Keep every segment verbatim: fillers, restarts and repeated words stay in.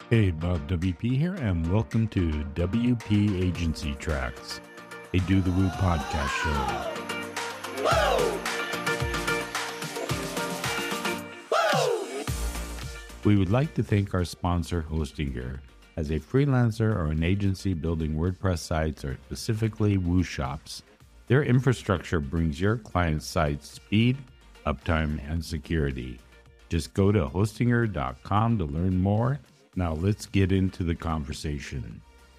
Hey, Bob W P here, and welcome to W P Agency Tracks, a Do the Woo podcast show. Woo! Woo! We would like to thank our sponsor, Hostinger. As a freelancer or an agency building WordPress sites or specifically Woo shops, their infrastructure brings your client's sites speed, uptime, and security. Just go to hostinger dot com to learn more. Now let's get into the conversation.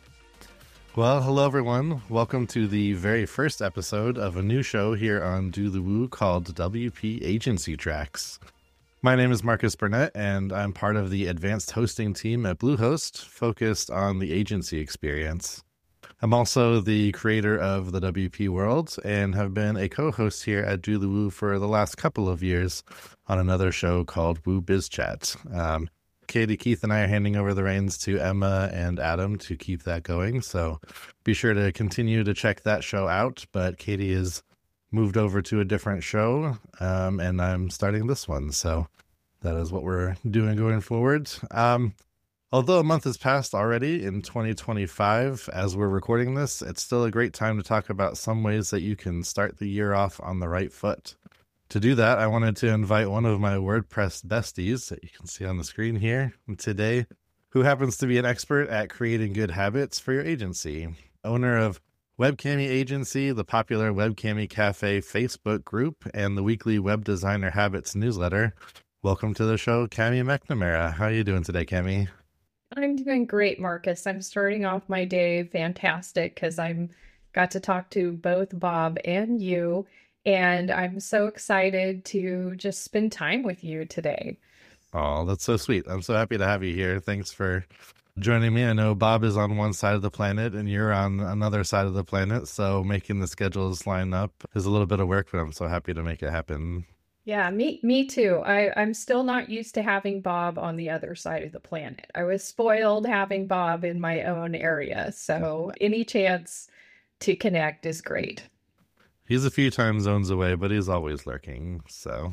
Well, hello everyone. Welcome to the very first episode of a new show here on Do the Woo called W P Agency Tracks. My name is Marcus Burnett, and I'm part of the advanced hosting team at Bluehost, focused on the agency experience. I'm also the creator of the W P World and have been a co-host here at Do the Woo for the last couple of years on another show called Woo Biz Chat. Um, Katie, Keith, and I are handing over the reins to Emma and Adam to keep that going. So be sure to continue to check that show out. But Katie has moved over to a different show, um, and I'm starting this one. So that is what we're doing going forward. Um, although a month has passed already in twenty twenty-five, as we're recording this, it's still a great time to talk about some ways that you can start the year off on the right foot. To do that, I wanted to invite one of my WordPress besties that you can see on the screen here today, who happens to be an expert at creating good habits for your agency. Owner of Webcami Agency, the popular Webcami Cafe Facebook group, and the weekly Web Designer Habits newsletter. Welcome to the show, Cami McNamara. How are you doing today, Cami? I'm doing great, Marcus. I'm starting off my day fantastic because I'm got to talk to both Bob and you. And I'm so excited to just spend time with you today. Oh, that's so sweet. I'm so happy to have you here. Thanks for joining me. I know Bob is on one side of the planet and you're on another side of the planet. So making the schedules line up is a little bit of work, but I'm so happy to make it happen. Yeah, me me too. I, I'm still not used to having Bob on the other side of the planet. I was spoiled having Bob in my own area. So any chance to connect is great. He's a few time zones away, but he's always lurking, so.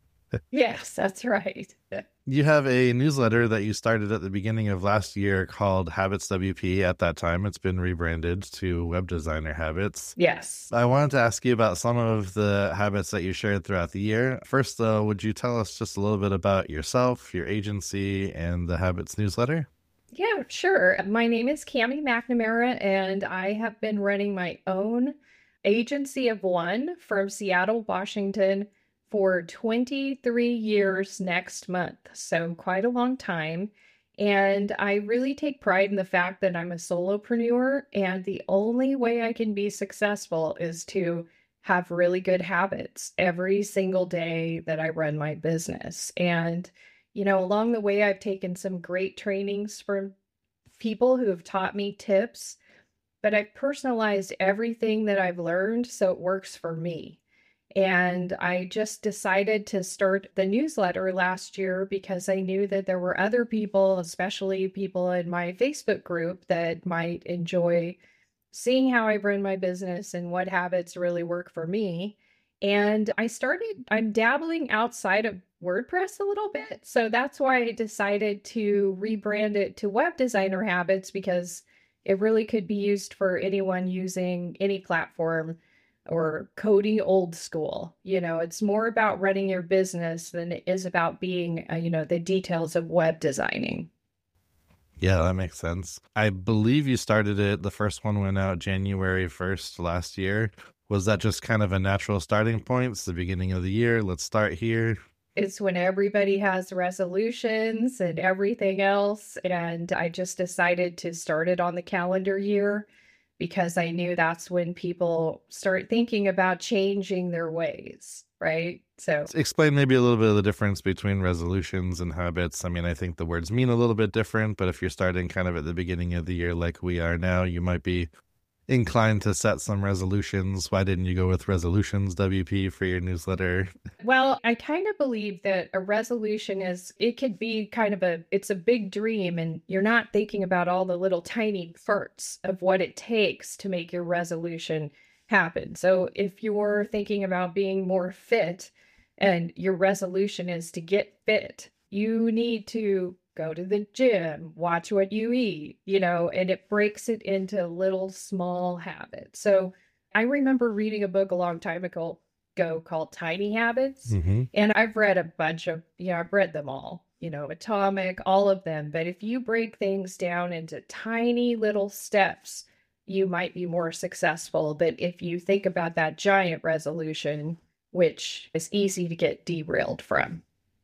Yes, that's right. You have a newsletter that you started at the beginning of last year called Habits W P. At that time, it's been rebranded to Web Designer Habits. Yes. I wanted to ask you about some of the habits that you shared throughout the year. First, though, would you tell us just a little bit about yourself, your agency, and the Habits newsletter? Yeah, sure. My name is Cami McNamara, and I have been running my own agency of one from Seattle, Washington for twenty-three years next month. So quite a long time. And I really take pride in the fact that I'm a solopreneur, and the only way I can be successful is to have really good habits every single day that I run my business. And, you know, along the way, I've taken some great trainings from people who have taught me tips, but I've personalized everything that I've learned so it works for me. And I just decided to start the newsletter last year because I knew that there were other people, especially people in my Facebook group, that might enjoy seeing how I run my business and what habits really work for me. And I started, I'm dabbling outside of WordPress a little bit. So that's why I decided to rebrand it to Web Designer Habits, because it really could be used for anyone using any platform or coding old school. You know, it's more about running your business than it is about being, uh, you know, the details of web designing. Yeah, that makes sense. I believe you started it, the first one went out January first last year. Was that just kind of a natural starting point? It's the beginning of the year. Let's start here. It's when everybody has resolutions and everything else. And I just decided to start it on the calendar year because I knew that's when people start thinking about changing their ways, right? So explain maybe a little bit of the difference between resolutions and habits. I mean, I think the words mean a little bit different, but if you're starting kind of at the beginning of the year like we are now, you might be inclined to set some resolutions. Why didn't you go with resolutions W P for your newsletter? Well, I kind of believe that a resolution is, it could be kind of a, it's a big dream, and you're not thinking about all the little tiny parts of what it takes to make your resolution happen. So if you're thinking about being more fit and your resolution is to get fit, you need to go to the gym, watch what you eat, you know, and it breaks it into little small habits. So I remember reading a book a long time ago, ago called Tiny Habits. Mm-hmm. And I've read a bunch of, you know, I've read them all, you know, Atomic, all of them. But if you break things down into tiny little steps, you might be more successful than if you think about that giant resolution, which is easy to get derailed from.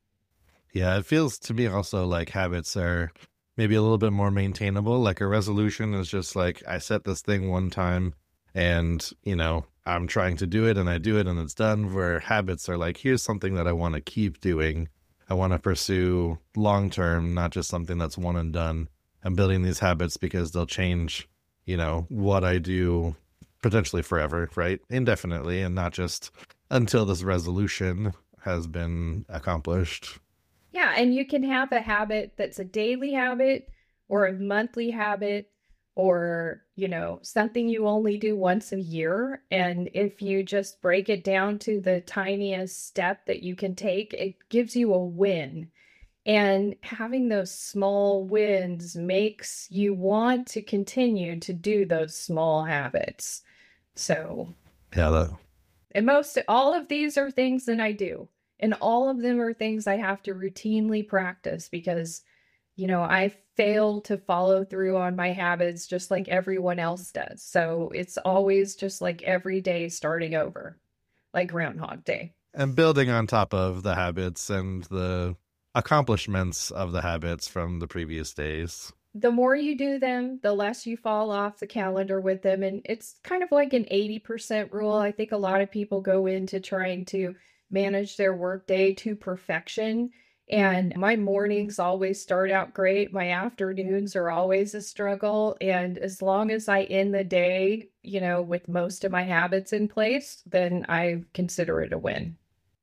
Yeah, it feels to me also like habits are maybe a little bit more maintainable. Like a resolution is just like, I set this thing one time and, you know, I'm trying to do it and I do it and it's done. Where habits are like, here's something that I want to keep doing. I want to pursue long term, not just something that's one and done. I'm building these habits because they'll change, you know, what I do potentially forever, right? Indefinitely, and not just until this resolution has been accomplished. Yeah, and you can have a habit that's a daily habit or a monthly habit or, you know, something you only do once a year. And if you just break it down to the tiniest step that you can take, it gives you a win. And having those small wins makes you want to continue to do those small habits. So, Yeah, that... and most all of these are things that I do. And all of them are things I have to routinely practice because, you know, I fail to follow through on my habits just like everyone else does. So it's always just like every day starting over, like Groundhog Day. And building on top of the habits and the accomplishments of the habits from the previous days. The more you do them, the less you fall off the calendar with them. And it's kind of like an eighty percent rule. I think a lot of people go into trying to manage their workday to perfection. And my mornings always start out great. My afternoons are always a struggle. And as long as I end the day, you know, with most of my habits in place, then I consider it a win.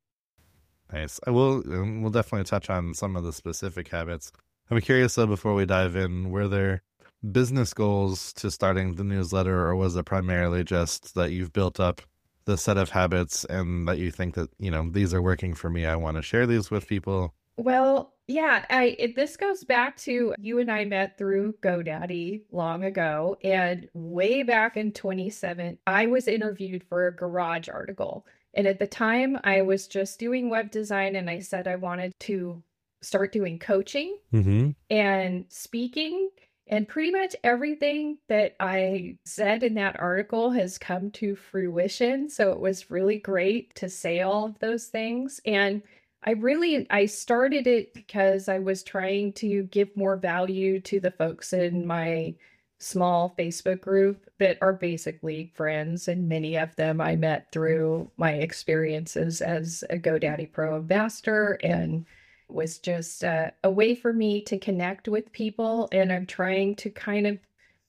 Nice. I will, we'll definitely touch on some of the specific habits. I'm curious though, before we dive in, were there business goals to starting the newsletter, or was it primarily just that you've built up the set of habits and that you think that, you know, these are working for me, I want to share these with people? Well, yeah, I it, this goes back to you and I met through GoDaddy long ago, and way back in twenty-seven, I was interviewed for a garage article. And at the time, I was just doing web design, and I said I wanted to start doing coaching Mm-hmm. and speaking. And pretty much everything that I said in that article has come to fruition. So it was really great to say all of those things. And I really, I started it because I was trying to give more value to the folks in my small Facebook group that are basically friends. And many of them I met through my experiences as a GoDaddy Pro ambassador, and was just uh, a way for me to connect with people. And I'm trying to kind of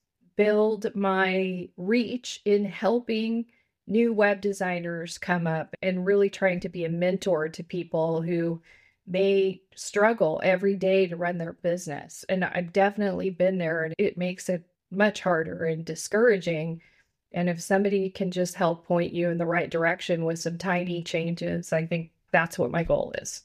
build my reach in helping new web designers come up and really trying to be a mentor to people who may struggle every day to run their business. And I've definitely been there, and it makes it much harder and discouraging. And if somebody can just help point you in the right direction with some tiny changes, I think that's what my goal is.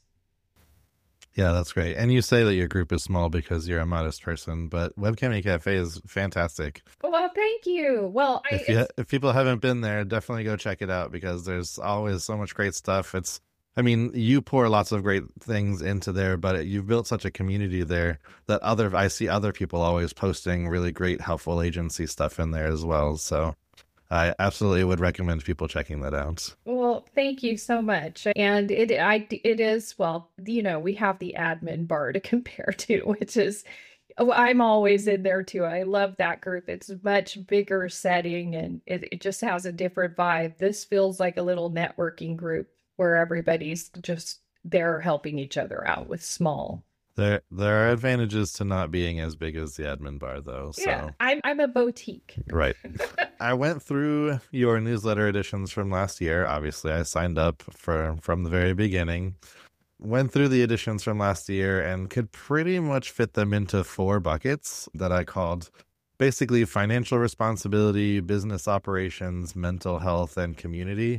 Yeah, that's great. And you say that your group is small because you're a modest person, but Webcamming Cafe is fantastic. Well, thank you. Well, I, If, you, if people haven't been there, definitely go check it out because there's always so much great stuff. It's, I mean, you pour lots of great things into there, but you've built such a community there that other, I see other people always posting really great, helpful agency stuff in there as well. So I absolutely would recommend people checking that out. Well, thank you so much. And it I it is, well, you know, we have the admin bar to compare to, which is, oh, I'm always in there too. I love that group. It's a much bigger setting, and it, it just has a different vibe. This feels like a little networking group where everybody's just there helping each other out with small. There there are advantages to not being as big as the admin bar, though. So. Yeah, I'm, I'm a boutique. Right. I went through your newsletter editions from last year. Obviously, I signed up for from the very beginning. Went through the editions from last year and could pretty much fit them into four buckets that I called basically financial responsibility, business operations, mental health, and community.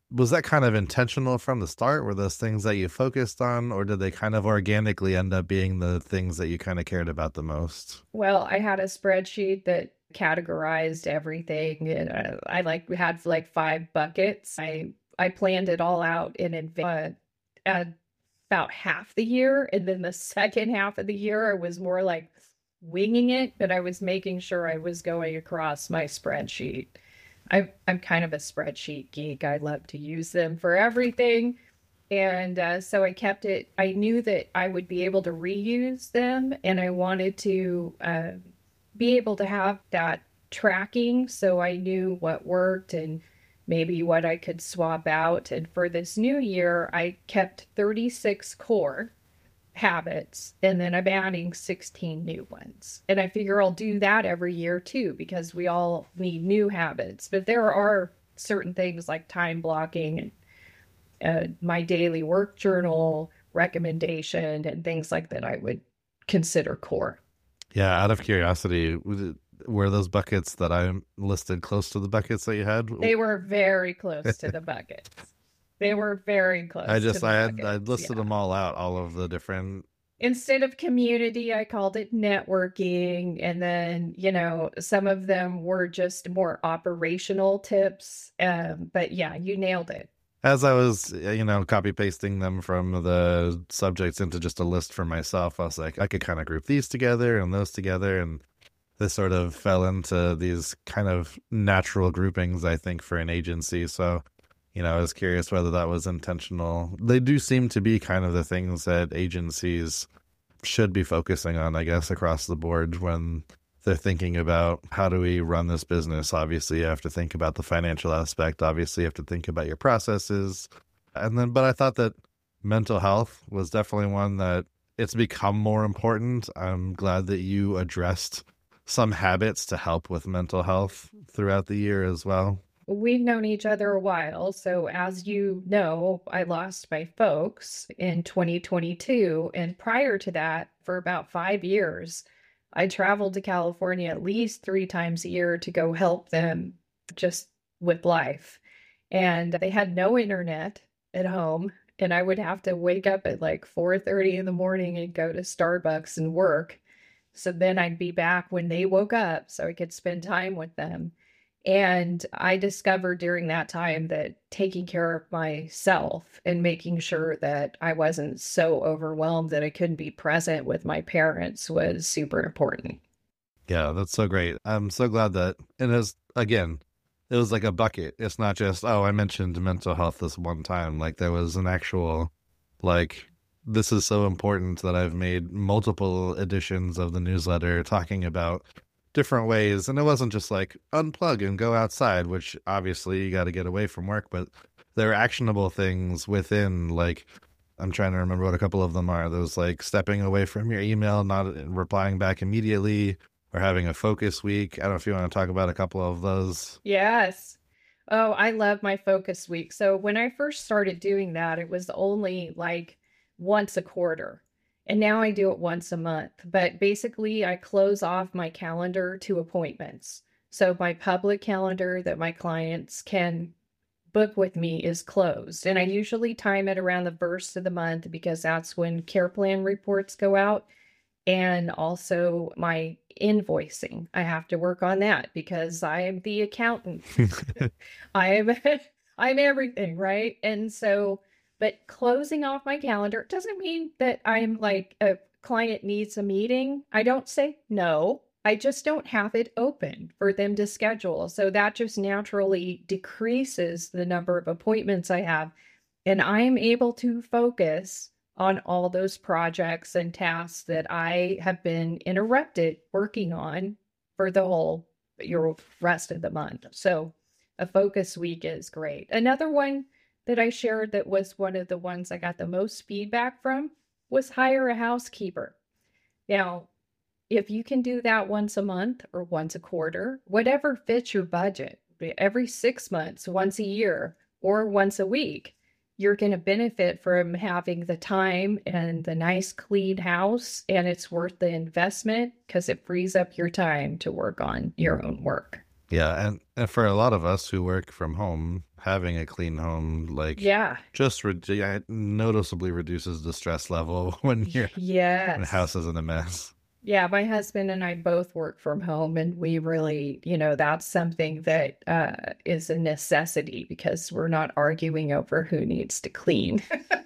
was that kind of intentional from the start? Were those things that you focused on, or did they kind of organically end up being the things that you kind of cared about the most? Well, I had a spreadsheet that categorized everything. And uh, I like had like five buckets. I I planned it all out in advance uh, about half the year, and then the second half of the year I was more like winging it, but I was making sure I was going across my spreadsheet. I, I'm kind of a spreadsheet geek. I love to use them for everything. And uh, so I kept it. I knew that I would be able to reuse them, and I wanted to uh, be able to have that tracking so I knew what worked and maybe what I could swap out. And for this new year, I kept thirty-six core habits, and then I'm adding sixteen new ones. And I figure I'll do that every year too, because we all need new habits. But there are certain things like time blocking and uh, my daily work journal recommendation and things like that I would consider core. Yeah, out of curiosity, was it, were those buckets that I listed close to the buckets that you had? They were very close to the buckets. They were very close. I just to the I had buckets, I listed yeah. them all out, all of the different. Instead of community, I called it networking. And then, you know, some of them were just more operational tips. Um, but yeah, you nailed it. As I was, you know, copy pasting them from the subjects into just a list for myself, I was like, I could kind of group these together and those together. And this sort of fell into these kind of natural groupings, I think, for an agency. So, you know, I was curious whether that was intentional. They do seem to be kind of the things that agencies should be focusing on, I guess, across the board when they're thinking about how do we run this business. Obviously, you have to think about the financial aspect. Obviously, you have to think about your processes. And then, but I thought that mental health was definitely one that it's become more important. I'm glad that you addressed some habits to help with mental health throughout the year as well. We've known each other a while. So, as you know, I lost my folks in twenty twenty-two. And prior to that, for about five years, I traveled to California at least three times a year to go help them just with life. And they had no internet at home. And I would have to wake up at like four thirty in the morning and go to Starbucks and work. So then I'd be back when they woke up so I could spend time with them. And I discovered during that time that taking care of myself and making sure that I wasn't so overwhelmed that I couldn't be present with my parents was super important. Yeah, that's so great. I'm so glad that, and it was, again, it was like a bucket. It's not just, oh, I mentioned mental health this one time. Like there was an actual, like, this is so important that I've made multiple editions of the newsletter talking about different ways. And it wasn't just like unplug and go outside, which obviously you got to get away from work, but there are actionable things within, like, I'm trying to remember what a couple of them are. Those like stepping away from your email, not replying back immediately, or having a focus week. I don't know if you want to talk about a couple of those. Yes. Oh, I love my focus week. So when I first started doing that, it was only like once a quarter. And now I do it once a month. But basically, I close off my calendar to appointments. So my public calendar that my clients can book with me is closed. And I usually time it around the first of the month because that's when care plan reports go out. And also my invoicing. I have to work on that because I am the accountant. I am I'm everything, right? And so, but closing off my calendar doesn't mean that I'm like a client needs a meeting. I don't say no. I just don't have it open for them to schedule. So that just naturally decreases the number of appointments I have. And I'm able to focus on all those projects and tasks that I have been interrupted working on for the whole your rest of the month. So a focus week is great. Another one that I shared that was one of the ones I got the most feedback from was hire a housekeeper. Now, if you can do that once a month or once a quarter, whatever fits your budget, every six months, once a year, or once a week, you're going to benefit from having the time and the nice clean house, and it's worth the investment because it frees up your time to work on your own work. Yeah, and, and for a lot of us who work from home, having a clean home, like, Yeah. just re- yeah, noticeably reduces the stress level when you're when the house Yes. is in a mess. Yeah, my husband and I both work from home, and we really, you know, that's something that uh, is a necessity because we're not arguing over who needs to clean.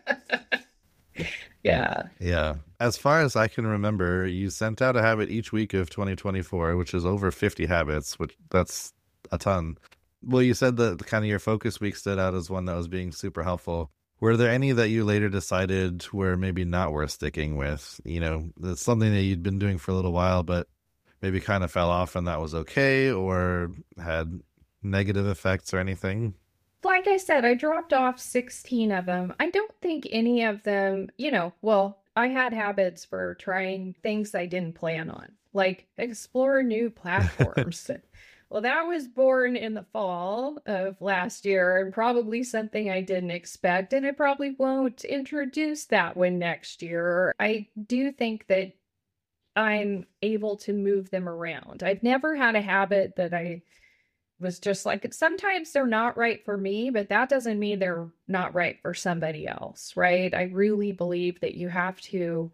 Yeah. Yeah. As far as I can remember, you sent out a habit each week of twenty twenty-four, which is over fifty habits, which that's a ton. Well, you said that kind of your focus week stood out as one that was being super helpful. Were there any that you later decided were maybe not worth sticking with? You know, it's something that you'd been doing for a little while, but maybe kind of fell off and that was okay, or had negative effects or anything? Like I said, I dropped off sixteen of them. I don't think any of them, you know, well, I had habits for trying things I didn't plan on, like explore new platforms. Well, that was born in the fall of last year and probably something I didn't expect. And I probably won't introduce that one next year. I do think that I'm able to move them around. I've never had a habit that I was just like, sometimes they're not right for me, but that doesn't mean they're not right for somebody else, right? I really believe that you have to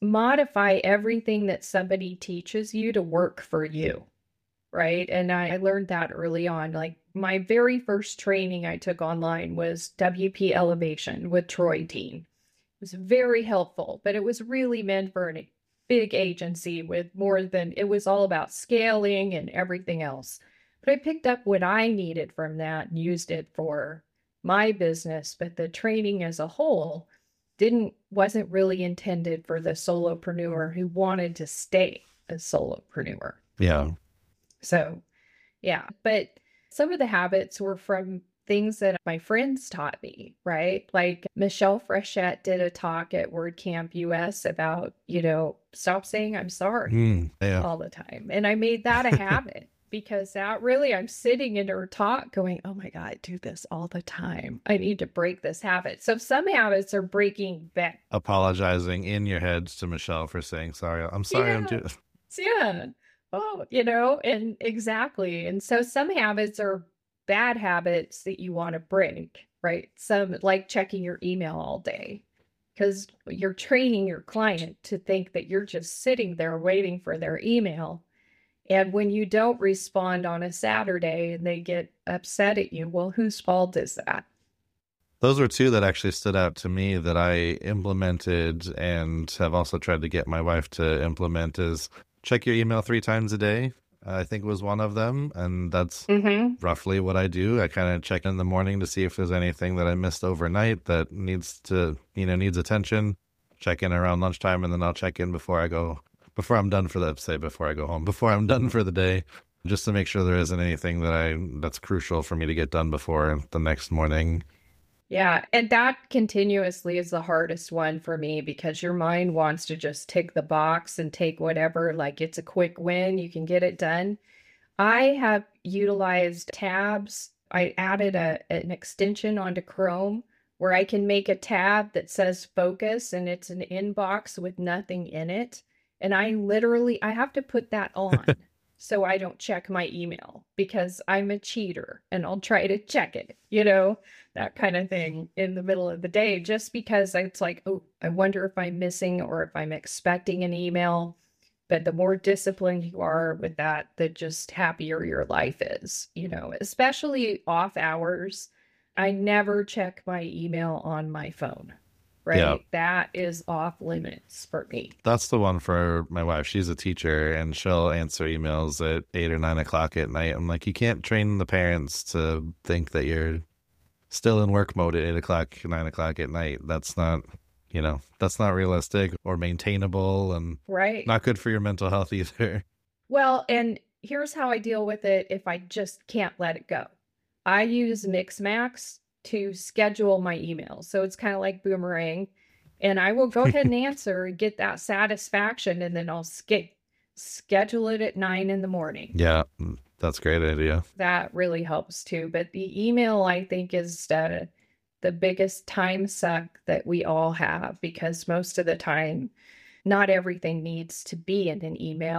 modify everything that somebody teaches you to work for you, right? And I, I learned that early on. Like my very first training I took online was W P Elevation with Troy Dean. It was very helpful, but it was really meant for a big agency with more than, it was all about scaling and everything else. But I picked up what I needed from that and used it for my business. But the training as a whole didn't wasn't really intended for the solopreneur who wanted to stay a solopreneur. Yeah. So yeah, but some of the habits were from things that my friends taught me, right? Like Michelle Frechette did a talk at WordCamp U S about, you know, stop saying I'm sorry Mm, yeah. all the time. And I made that a habit because that really, I'm sitting in her talk going, oh my God, I do this all the time. I need to break this habit. So some habits are breaking back. Apologizing in your head to Michelle for saying sorry. I'm sorry. Yeah. I'm doing. Yeah. Oh, you know, and exactly. And so some habits are bad habits that you want to break, right? Some like checking your email all day because you're training your client to think that you're just sitting there waiting for their email. And when you don't respond on a Saturday and they get upset at you, well, whose fault is that? Those were two that actually stood out to me that I implemented and have also tried to get my wife to implement is check your email three times a day. I think was one of them. And that's Mm-hmm. roughly what I do. I kind of check in the morning to see if there's anything that I missed overnight that needs to, you know, needs attention. Check in around lunchtime, and then I'll check in before I go, before I'm done for the, say before I go home, before I'm done for the day, just to make sure there isn't anything that I, that's crucial for me to get done before the next morning. Yeah, and that continuously is the hardest one for me because your mind wants to just tick the box and take whatever, like it's a quick win, you can get it done. I have utilized tabs. I added a, an extension onto Chrome where I can make a tab that says focus and it's an inbox with nothing in it. And I literally, I have to put that on so I don't check my email because I'm a cheater and I'll try to check it, you know, that kind of thing in the middle of the day, just because it's like, oh, I wonder if I'm missing or if I'm expecting an email. But the more disciplined you are with that, the just happier your life is, you know, especially off hours. I never check my email on my phone, right? Yeah. That is off limits for me. That's the one for my wife. She's a teacher and she'll answer emails at eight or nine o'clock at night. I'm like, you can't train the parents to think that you're still in work mode at eight o'clock, nine o'clock at night. That's not, you know, that's not realistic or maintainable and Right. not good for your mental health either. Well, and here's how I deal with it if I just can't let it go. I use Mixmax to schedule my emails. So it's kind of like Boomerang. And I will go ahead and answer and get that satisfaction, and then I'll skip, schedule it at nine in the morning. Yeah, that's a great idea. That really helps too. But the email, I think, is uh, the biggest time suck that we all have because most of the time, not everything needs to be in an email.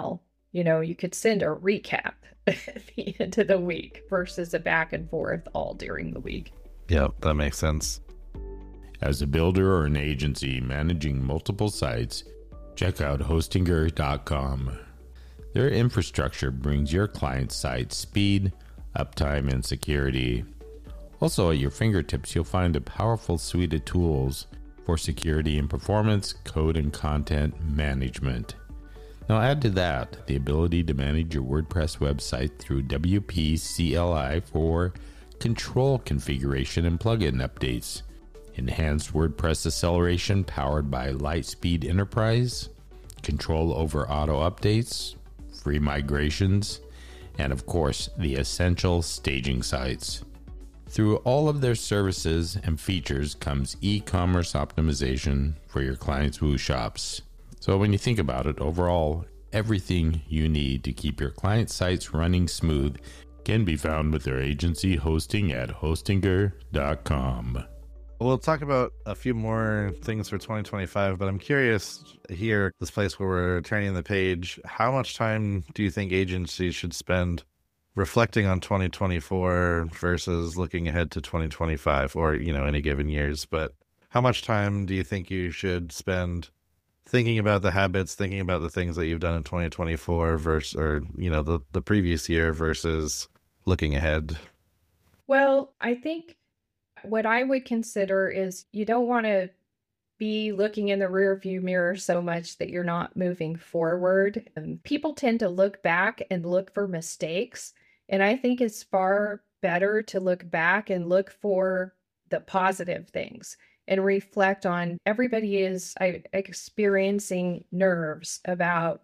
You know, you could send a recap at the end of the week versus a back and forth all during the week. Yep, that makes sense. As a builder or an agency managing multiple sites, check out Hostinger dot com. Their infrastructure brings your client's site speed, uptime, and security. Also, at your fingertips, you'll find a powerful suite of tools for security and performance, code and content management. Now add to that the ability to manage your WordPress website through W P C L I for control configuration and plugin updates, enhanced WordPress acceleration powered by Lightspeed Enterprise, control over auto updates, free migrations, and of course, the essential staging sites. Through all of their services and features comes e-commerce optimization for your clients' Woo shops. So when you think about it, overall, everything you need to keep your client sites running smooth can be found with their agency hosting at Hostinger dot com. We'll talk about a few more things for twenty twenty-five, but I'm curious here, this place where we're turning the page, how much time do you think agencies should spend reflecting on twenty twenty-four versus looking ahead to twenty twenty-five, or, you know, any given years? But how much time do you think you should spend thinking about the habits, thinking about the things that you've done in twenty twenty-four versus, or, you know, the, the previous year versus looking ahead? Well, I think what I would consider is you don't want to be looking in the rearview mirror so much that you're not moving forward. And people tend to look back and look for mistakes. And I think it's far better to look back and look for the positive things and reflect on everybody is I, experiencing nerves about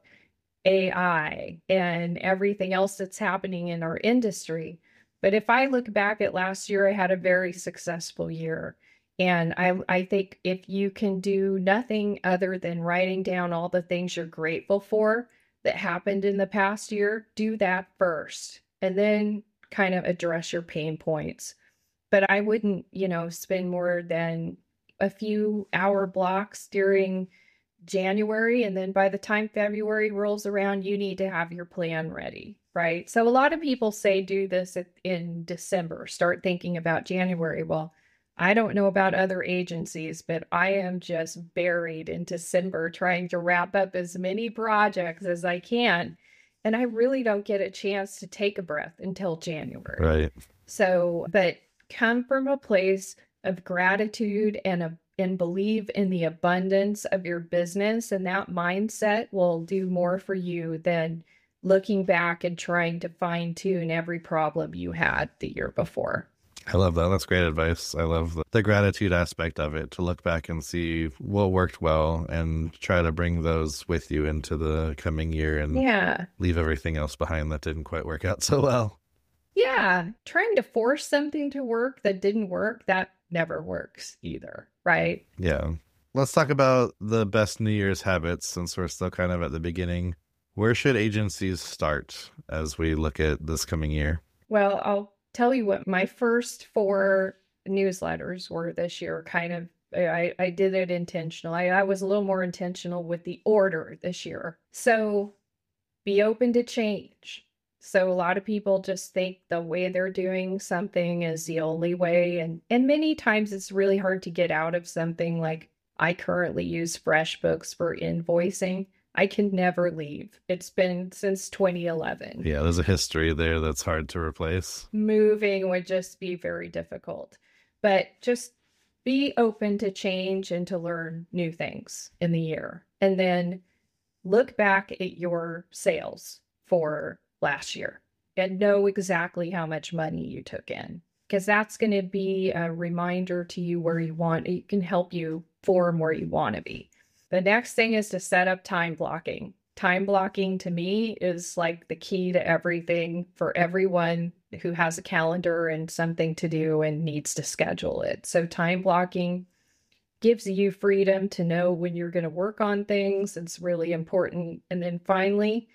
A I and everything else that's happening in our industry. But if I look back at last year, I had a very successful year. And I, I think if you can do nothing other than writing down all the things you're grateful for that happened in the past year, do that first and then kind of address your pain points. But I wouldn't, you know, spend more than a few hour blocks during January. And then by the time February rolls around, you need to have your plan ready, right? So a lot of people say do this in December, start thinking about January. Well, I don't know about other agencies, but I am just buried in December trying to wrap up as many projects as I can. And I really don't get a chance to take a breath until January. Right. So, but come from a place of gratitude and a, and believe in the abundance of your business. And that mindset will do more for you than looking back and trying to fine tune every problem you had the year before. I love that. That's great advice. I love the, the gratitude aspect of it, to look back and see what worked well and try to bring those with you into the coming year and yeah. leave everything else behind that didn't quite work out so well. Yeah. Trying to force something to work that didn't work, that never works either, right? Yeah. Let's talk about the best New Year's habits since we're still kind of at the beginning. Where should agencies start as we look at this coming year? Well, I'll tell you what my first four newsletters were this year. Kind of, I, I did it intentionally. I, I was a little more intentional with the order this year. So be open to change. So a lot of people just think the way they're doing something is the only way. And, and many times it's really hard to get out of something. Like I currently use FreshBooks for invoicing. I can never leave. It's been since twenty eleven. Yeah, there's a history there that's hard to replace. Moving would just be very difficult. But just be open to change and to learn new things in the year. And then look back at your sales for last year and know exactly how much money you took in. Because that's going to be a reminder to you where you want, it can help you form where you want to be. The next thing is to set up time blocking. Time blocking to me is like the key to everything for everyone who has a calendar and something to do and needs to schedule it. So time blocking gives you freedom to know when you're going to work on things. It's really important. And then finally,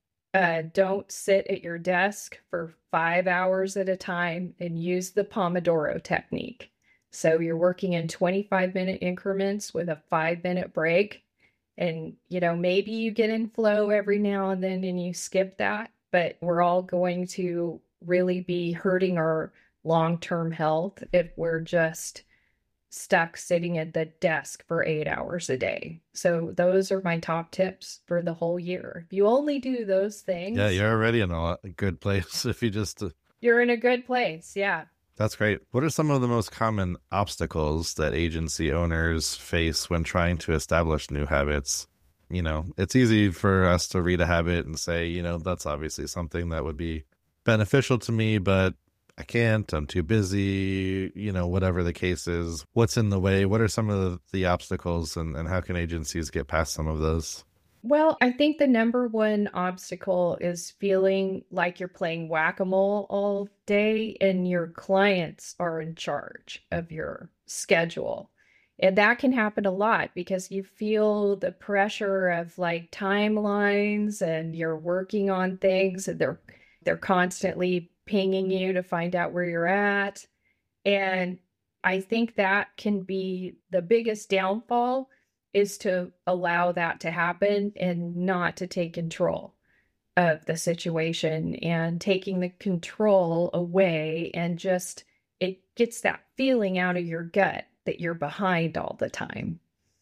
uh, don't sit at your desk for five hours at a time and use the Pomodoro technique. So you're working in twenty-five minute increments with a five minute break. And, you know, maybe you get in flow every now and then and you skip that, but we're all going to really be hurting our long-term health if we're just stuck sitting at the desk for eight hours a day. So those are my top tips for the whole year. If you only do those Yeah, things, you're already in a good place if you just. Uh, you're in a good place. Yeah. That's great. What are some of the most common obstacles that agency owners face when trying to establish new habits? You know, it's easy for us to read a habit and say, you know, that's obviously something that would be beneficial to me, but I can't, I'm too busy, you know, whatever the case is. What's in the way? What are some of the, the obstacles, and, and how can agencies get past some of those? Well, I think the number one obstacle is feeling like you're playing whack-a-mole all day and your clients are in charge of your schedule. And that can happen a lot because you feel the pressure of like timelines and you're working on things and they're they're constantly pinging you to find out where you're at. And I think that can be the biggest downfall, is to allow that to happen and not to take control of the situation, and taking the control away and just it gets that feeling out of your gut that you're behind all the time.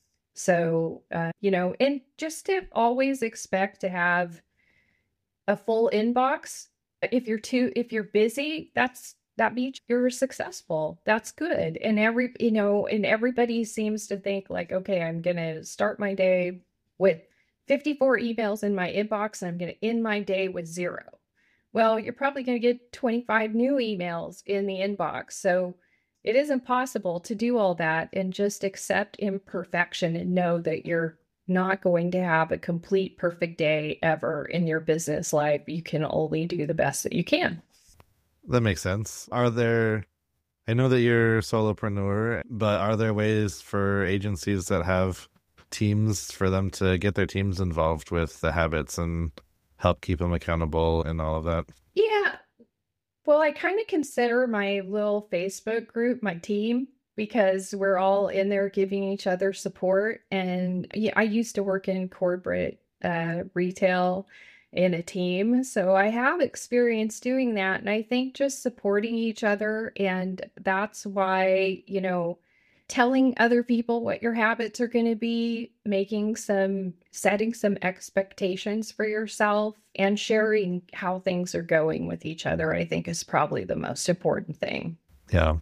So, uh, you know, and just to always expect to have a full inbox. If you're too, if you're busy, that's that means you're successful. That's good. And every, you know, and everybody seems to think like, okay, I'm going to start my day with fifty-four emails in my inbox and I'm going to end my day with zero. Well, you're probably going to get twenty-five new emails in the inbox. So it isn't possible to do all that and just accept imperfection and know that you're not going to have a complete perfect day ever in your business life. You can only do the best that you can. That makes sense. Are there, I know that you're a solopreneur, but are there ways for agencies that have teams for them to get their teams involved with the habits and help keep them accountable and all of that? Yeah. Well, I kind of consider my little Facebook group my team because we're all in there giving each other support. And yeah, I used to work in corporate uh, retail in a team, so I have experience doing that. And I think just supporting each other, and that's why, you know, telling other people what your habits are going to be, making some, setting some expectations for yourself, and sharing how things are going with each other, I think is probably the most important thing. Yeah.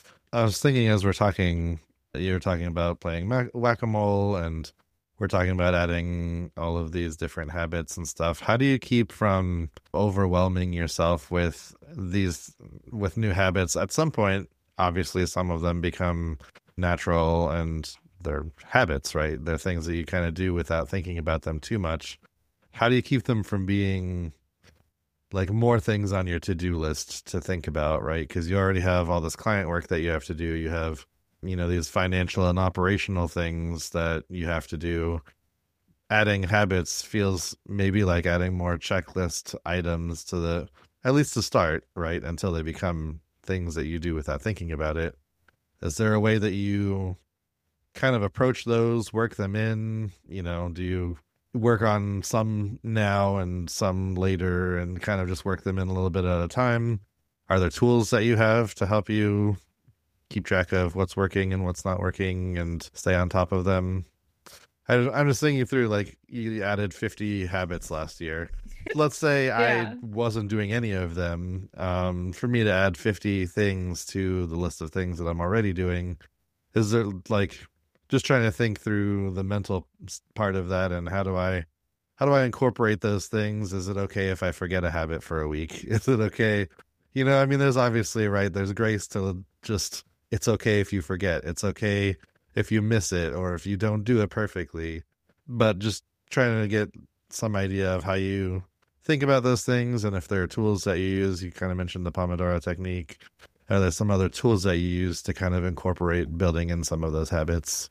I was thinking as we're talking, you're talking about playing whack-a-mole, and we're talking about adding all of these different habits and stuff. How do you keep from overwhelming yourself with these, with new habits? At some point, obviously, some of them become natural and they're habits, right? They're things that you kind of do without thinking about them too much. How do you keep them from being like more things on your to-do list to think about, right? Because you already have all this client work that you have to do. You have, you know, these financial and operational things that you have to do. Adding habits feels maybe like adding more checklist items to the, at least to start, right? Until they become things that you do without thinking about it. Is there a way that you kind of approach those, work them in? You know, do you work on some now and some later and kind of just work them in a little bit at a time? Are there tools that you have to help you keep track of what's working and what's not working and stay on top of them? I, I'm just thinking through, like, you added fifty habits last year. Let's say Yeah. I wasn't doing any of them. Um, for me to add fifty things to the list of things that I'm already doing, is there, like, just trying to think through the mental part of that, and how do I, how do I incorporate those things? Is it okay if I forget a habit for a week? Is it okay? You know, I mean, there's obviously, right, there's grace to just, it's okay if you forget. It's okay if you miss it or if you don't do it perfectly, but just trying to get some idea of how you think about those things. And if there are tools that you use, you kind of mentioned the Pomodoro technique. Are there some other tools that you use to kind of incorporate building in some of those habits?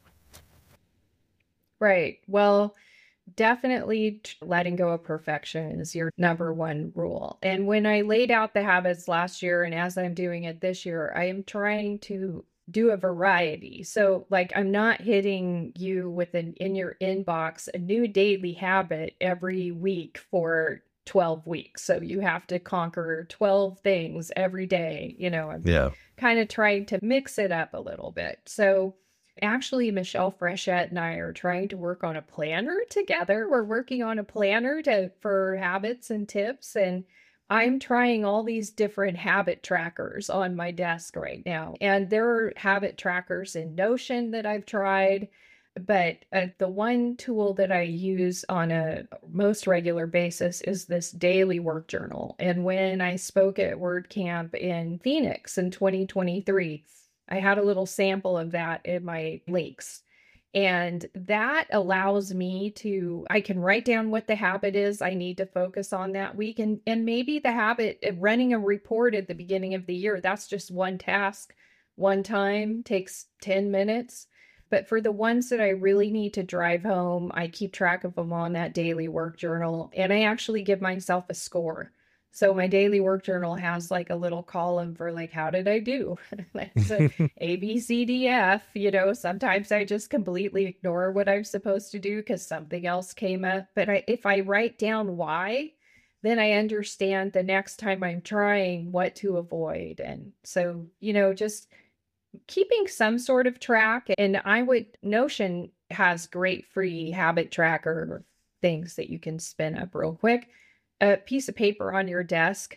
Right. Well, definitely t- letting go of perfection is your number one rule. And when I laid out the habits last year, and as I'm doing it this year, I am trying to do a variety. So like I'm not hitting you with an in your inbox a new daily habit every week for twelve weeks. So you have to conquer twelve things every day. You know, I'm Yeah. kind of trying to mix it up a little bit. So actually, Michelle Frechette and I are trying to work on a planner together. We're working on a planner to for habits and tips, and I'm trying all these different habit trackers on my desk right now. And there are habit trackers in Notion that I've tried, but uh, the one tool that I use on a most regular basis is this daily work journal. And when I spoke at WordCamp in Phoenix in twenty twenty-three, I had a little sample of that in my links. And that allows me to, I can write down what the habit is I need to focus on that week. And, and maybe the habit of running a report at the beginning of the year, that's just one task, one time, takes ten minutes. But for the ones that I really need to drive home, I keep track of them on that daily work journal. And I actually give myself a score. So my daily work journal has like a little column for like, how did I do? It's a, A, B, C, D, F. You know, sometimes I just completely ignore what I'm supposed to do because something else came up. But I, if I write down why, then I understand the next time I'm trying what to avoid. And so, you know, just keeping some sort of track. And I would, Notion has great free habit tracker things that you can spin up real quick. A piece of paper on your desk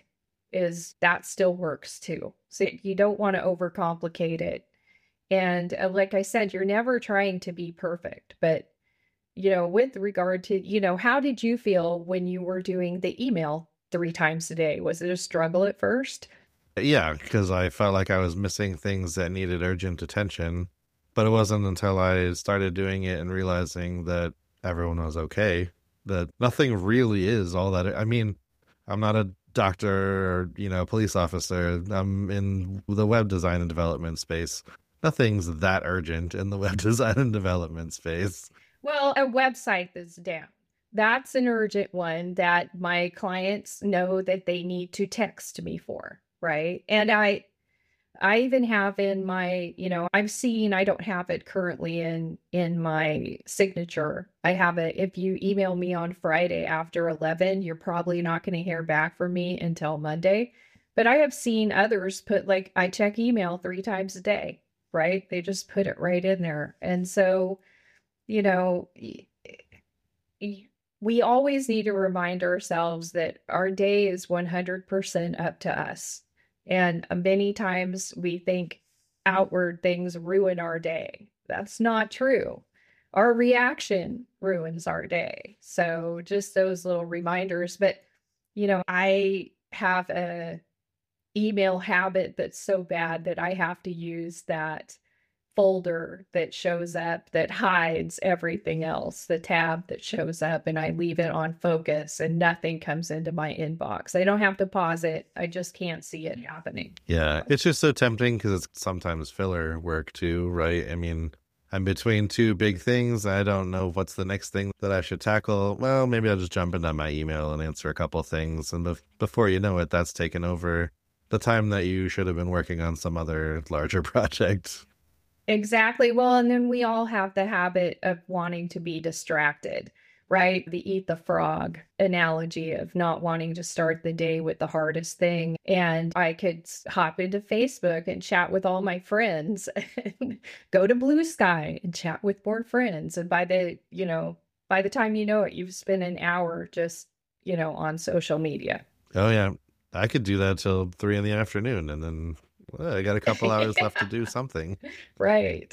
is that still works too. So you don't want to overcomplicate it. And uh, like I said, you're never trying to be perfect, but you know, with regard to, you know, how did you feel when you were doing the email three times a day? Was it a struggle at first? Yeah, because I felt like I was missing things that needed urgent attention. But it wasn't until I started doing it and realizing that everyone was okay, that nothing really is all that. I mean, I'm not a doctor or, you know, police officer. I'm in the web design and development space. Nothing's that urgent in the web design and development space. Well, a website that's down. That's an urgent one that my clients know that they need to text me for, right? And I I even have in my, you know, I've seen, I don't have it currently in in my signature. I have it, if you email me on Friday after eleven, you're probably not going to hear back from me until Monday. But I have seen others put like, I check email three times a day, right? They just put it right in there. And so, you know, we always need to remind ourselves that our day is one hundred percent up to us. And many times we think outward things ruin our day. That's not true. Our reaction ruins our day. So just those little reminders. But, you know, I have a email habit that's so bad that I have to use that folder that shows up that hides everything else, the tab that shows up, and I leave it on focus and nothing comes into my inbox. I don't have to pause it. I just can't see it happening. Yeah, it's just so tempting because it's sometimes filler work too, right? I mean, I'm between two big things. I don't know what's the next thing that I should tackle. Well, maybe I'll just jump into my email and answer a couple things. And bef- before you know it, that's taken over the time that you should have been working on some other larger project. Exactly. Well, and then we all have the habit of wanting to be distracted, right? The eat the frog analogy of not wanting to start the day with the hardest thing. And I could hop into Facebook and chat with all my friends and go to Blue Sky and chat with more friends. And by the, you know, by the time you know it, you've spent an hour just, you know, on social media. Oh, yeah. I could do that till three in the afternoon and then well, I got a couple hours left to do something. Right.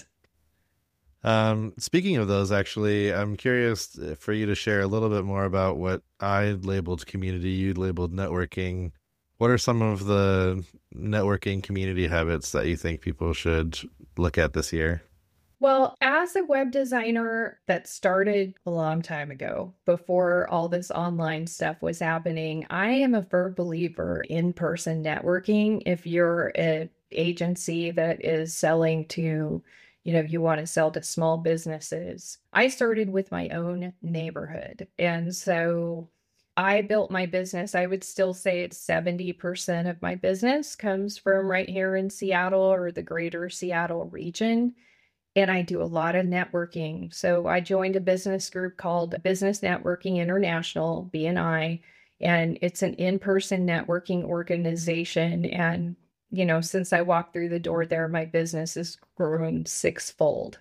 Um, speaking of those, actually, I'm curious for you to share a little bit more about what I labeled community, you labeled networking. What are some of the networking community habits that you think people should look at this year? Well, as a web designer that started a long time ago, before all this online stuff was happening, I am a firm believer in in-person networking. If you're an agency that is selling to, you know, you want to sell to small businesses. I started with my own neighborhood. And so I built my business. I would still say it's seventy percent of my business comes from right here in Seattle or the greater Seattle region. And I do a lot of networking. So I joined a business group called Business Networking International, B N I, and it's an in-person networking organization. And, you know, since I walked through the door there, my business has grown sixfold.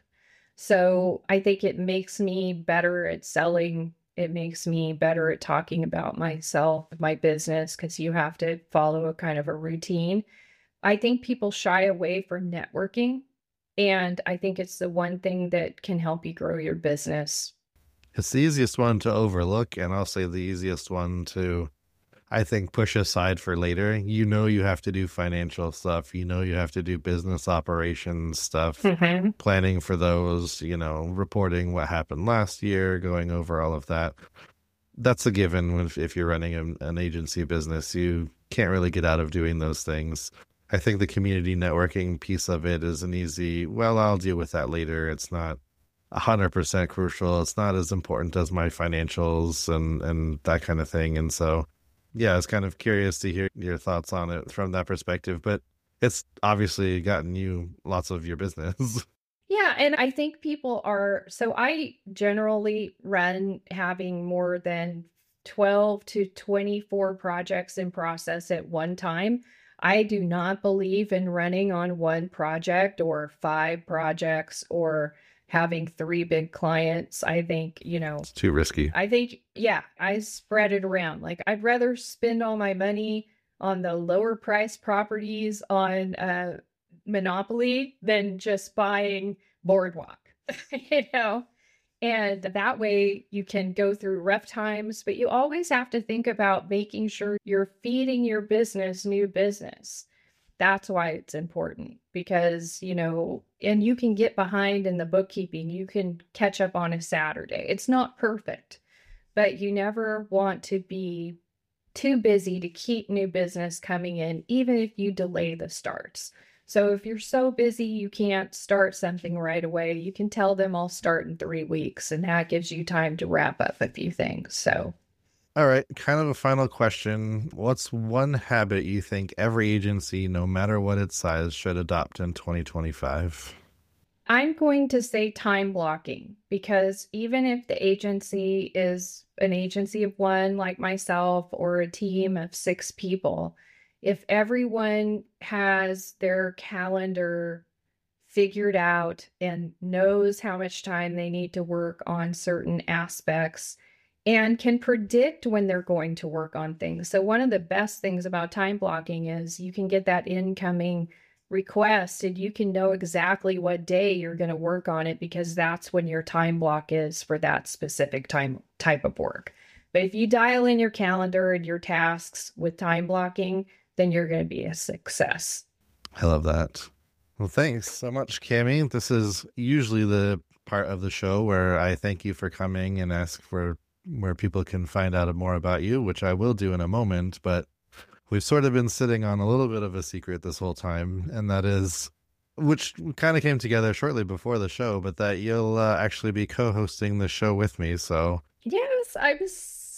So I think it makes me better at selling. It makes me better at talking about myself, my business, because you have to follow a kind of a routine. I think people shy away from networking, and I think it's the one thing that can help you grow your business. It's the easiest one to overlook, and I'll say the easiest one to, I think, push aside for later. You know you have to do financial stuff. You know you have to do business operations stuff, Mhm. planning for those, you know, reporting what happened last year, going over all of that. That's a given if, if you're running an, an agency business. You can't really get out of doing those things. I think the community networking piece of it is an easy, well, I'll deal with that later. It's not one hundred percent crucial. It's not as important as my financials and, and that kind of thing. And so, yeah, I was kind of curious to hear your thoughts on it from that perspective, but it's obviously gotten you lots of your business. Yeah, and I think people are, so I generally run having more than twelve to twenty-four projects in process at one time. I do not believe in running on one project or five projects or having three big clients. I think, you know, It's too risky. I think, yeah, I spread it around. Like, I'd rather spend all my money on the lower price properties on uh, Monopoly than just buying Boardwalk, you know? And that way you can go through rough times, but you always have to think about making sure you're feeding your business new business. That's why it's important because, you know, and you can get behind in the bookkeeping. You can catch up on a Saturday. It's not perfect, but you never want to be too busy to keep new business coming in, even if you delay the starts. So if you're so busy you can't start something right away, you can tell them I'll start in three weeks, and that gives you time to wrap up a few things. So, All right, kind of a final question. What's one habit you think every agency, no matter what its size, should adopt in twenty twenty-five? I'm going to say time blocking because even if the agency is an agency of one, like myself, or a team of six people, if everyone has their calendar figured out and knows how much time they need to work on certain aspects and can predict when they're going to work on things. So, one of the best things about time blocking is you can get that incoming request and you can know exactly what day you're going to work on it because that's when your time block is for that specific time type of work. But if you dial in your calendar and your tasks with time blocking, then you're going to be a success. I love that. Well, thanks so much, Cami. This is usually the part of the show where I thank you for coming and ask for where people can find out more about you, which I will do in a moment. But we've sort of been sitting on a little bit of a secret this whole time, and that is, which kind of came together shortly before the show, but that you'll uh, actually be co-hosting the show with me. So yes, I was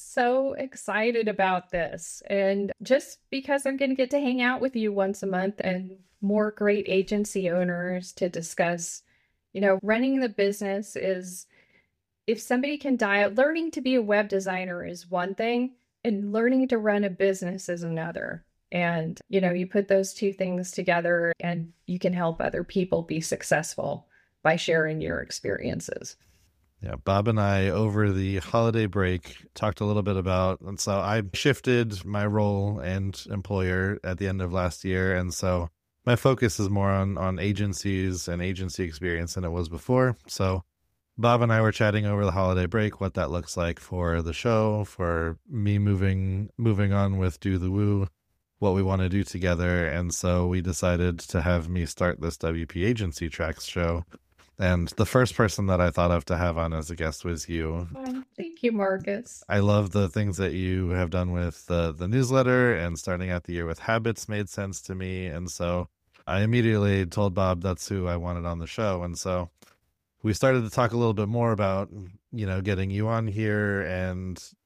so excited about this. And just because I'm going to get to hang out with you once a month and more great agency owners to discuss, you know, running the business is, if somebody can dial, learning to be a web designer is one thing, and learning to run a business is another. And, you know, you put those two things together and you can help other people be successful by sharing your experiences. yeah, Bob and I over the holiday break talked a little bit about, and so I shifted my role and employer at the end of last year. And so my focus is more on, on agencies and agency experience than it was before. So Bob and I were chatting over the holiday break, what that looks like for the show, for me moving moving on with Do the Woo, what we want to do together. And so we decided to have me start this W P Agency Tracks show. And the first person that I thought of to have on as a guest was you. Oh, thank you, Marcus. I love the things that you have done with the, the newsletter, and starting out the year with Habits made sense to me. And so I immediately told Bob that's who I wanted on the show. And so we started to talk a little bit more about, you know, getting you on here and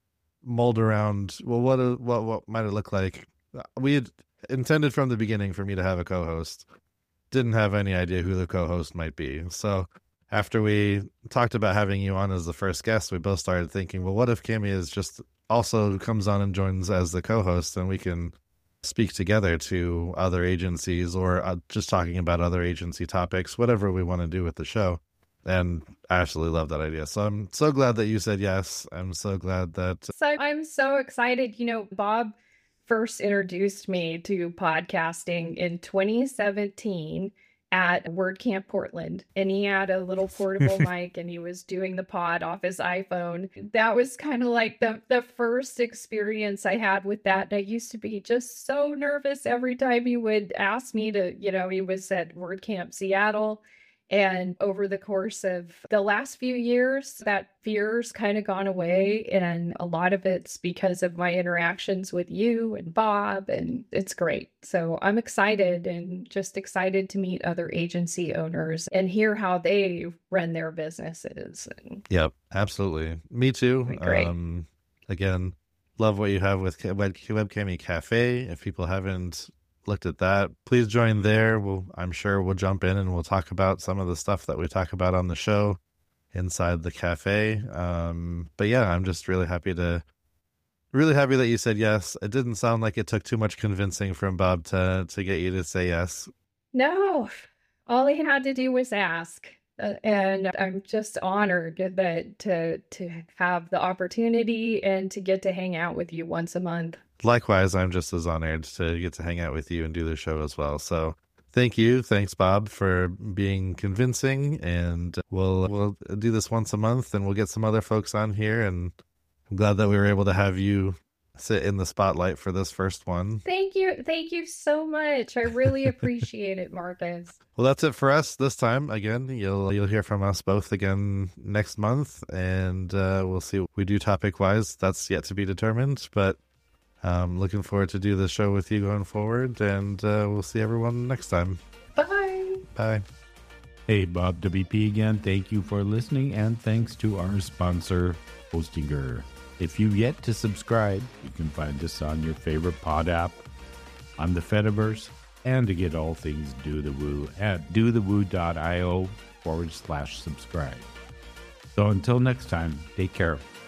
mold around, well, what what what might it look like? We had intended from the beginning for me to have a co-host. Didn't have any idea who the co-host might be. So after we talked about having you on as the first guest, we both started thinking, well, what if Cami is just also comes on and joins as the co-host, and we can speak together to other agencies, or uh, just talking about other agency topics, whatever we want to do with the show. And I absolutely love that idea. So I'm so glad that you said yes. I'm so glad that. So I'm so excited. You know, Bob first introduced me to podcasting in twenty seventeen at WordCamp Portland, and he had a little portable mic and he was doing the pod off his iPhone. That was kind of like the, the first experience I had with that. And I used to be just so nervous every time he would ask me to, you know, he was at WordCamp Seattle. And over the course of the last few years, that fear's kind of gone away. And a lot of it's because of my interactions with you and Bob, and it's great. So I'm excited, and just excited to meet other agency owners and hear how they run their businesses. And Yep, absolutely. Me too. great. Um, again, love what you have with Web- Webcami Cafe. If people haven't looked at that, please join there. We'll, I'm sure we'll jump in and we'll talk about some of the stuff that we talk about on the show inside the cafe. Um, but yeah, I'm just really happy to, really happy that you said yes. It didn't sound like it took too much convincing from Bob to to get you to say yes. No, all he had to do was ask. Uh, and I'm just honored that to to have the opportunity and to get to hang out with you once a month. Likewise, I'm just as honored to get to hang out with you and do the show as well. So thank you. Thanks, Bob, for being convincing. And we'll we'll do this once a month, and we'll get some other folks on here. And I'm glad that we were able to have you sit in the spotlight for this first one. Thank you. Thank you so much. I really appreciate it, Marcus. Well, that's it for us this time. Again, you'll you'll hear from us both again next month, and uh, we'll see what we do topic-wise. That's yet to be determined, but I'm looking forward to do the show with you going forward, and uh, we'll see everyone next time. Bye. Bye. Hey, Bob W P again. Thank you for listening, and thanks to our sponsor, Hostinger. If you've yet to subscribe, you can find us on your favorite pod app, on the Fediverse, and to get all things Do the Woo at dothewoo.io forward slash subscribe. So until next time, take care.